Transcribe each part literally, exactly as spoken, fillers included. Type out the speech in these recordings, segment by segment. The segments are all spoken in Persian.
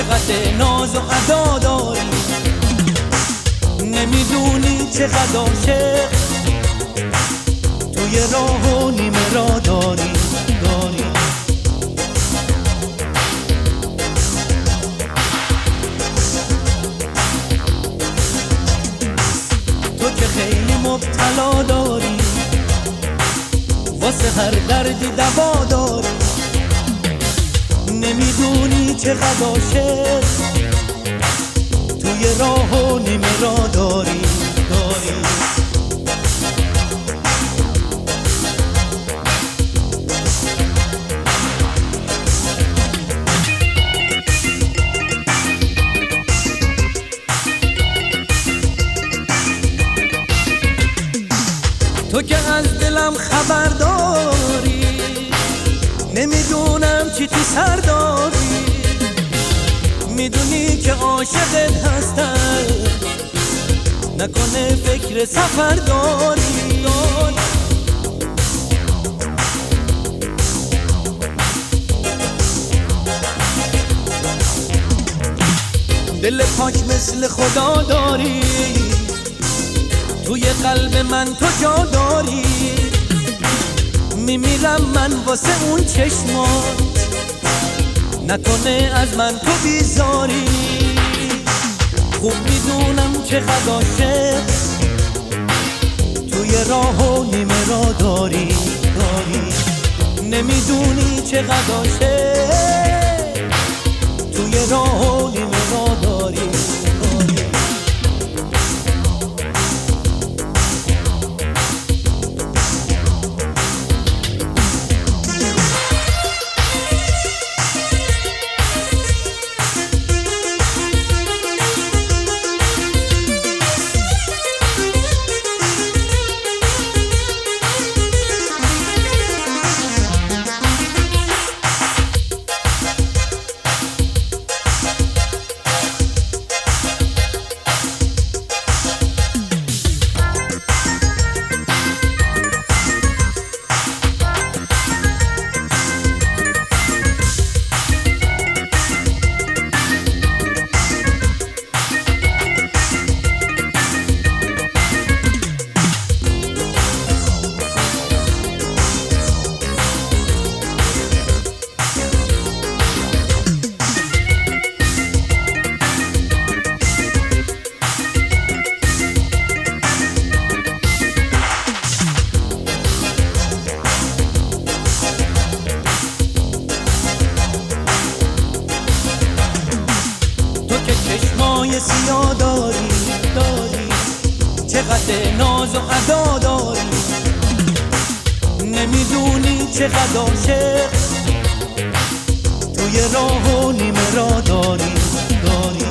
چقدر ناز و ادا داری، نمیدونی چقدر عاشق توی راه و نیمه را داری داری. تو که خیلی مبتلا داری، واسه هر دردی دوا داری، نمیدونی چقدر عاشق توی راه و نیمه را داری داری. تو که از دلم خبر داری، نمیدونم چی تو سر داری، میدونی که عاشقت هستم، نکنه فکر سفر داری. دل پاک مثل خدا داری، توی قلب من تو جا داری، میمیرم من واسه اون چشمات، نکنه از من تو بیزاری. خوب میدونم چقدر عاشق توی راه و نیمه را داری داری، نمیدونی چقدر عاشق توی راه و نیمه را داری داری. چشمای سیاه داری داری، چقدر ناز و ادا داری، نمیدونی چقدر عاشق توی راه و نیمه را داری داری.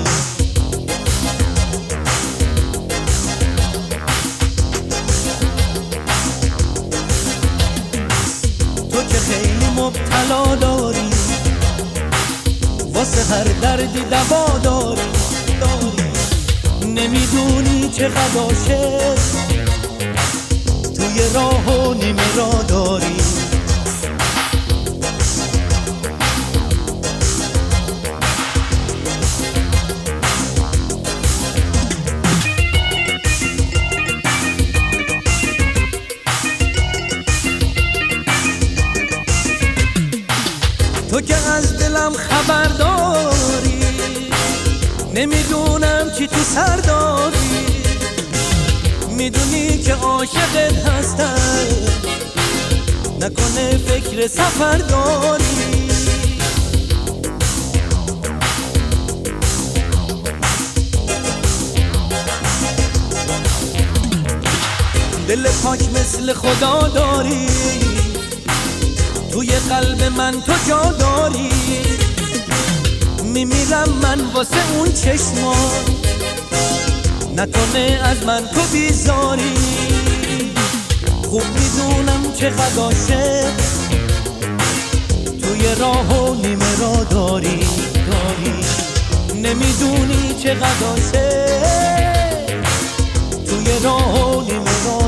تو که خیلی مبتلا داری، واسه هر دردی دوا داری داری، نمیدونی چقدر عاشق توی راه و نیمه را داری. تو که از دلم خبر داری، نمیدونم چی تو سر داری، میدونی که عاشقت هستم، نکنه فکر سفر داری. دل پاک مثل خدا داری، توی قلب من تو جا داری، میمیرم من واسه اون چشمات، نکنه از من تو بیزاری. خوب میدونم چقدر عاشق توی راه و نیمه را داری داری، نمیدونی چقدر عاشق توی راه و نیمه را